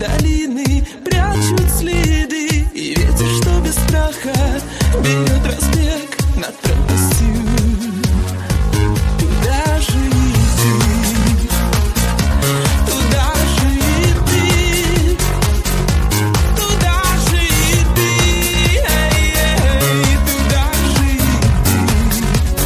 долины прячут следы, и ветер, что без страха берет разбег над пропастью. Туда же иди, туда же иди, туда же иди, туда же иди.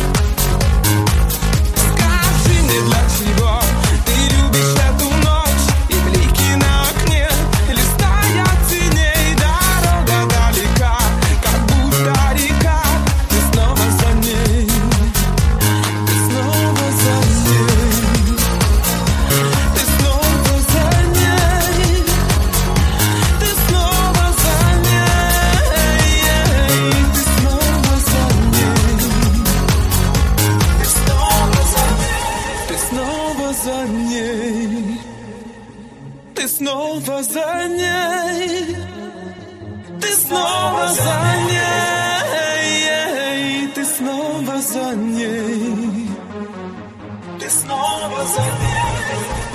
Скажи мне, для чего ты любишь эту ночь и блики на окне, листая теней, дорога далека, как будто река. Ты снова за ней, ты снова за ней, ты снова за ней, ты снова за ней, ты снова за ней, ты снова за ней, ты снова за ней, ты снова за ней, ты снова за ней, ты снова за ней, ты снова за ней.